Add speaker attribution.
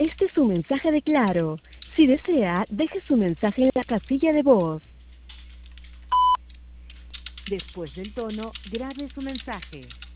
Speaker 1: Este es un mensaje de Claro. Si desea, deje su mensaje en la casilla de voz. Después del tono, grabe su mensaje.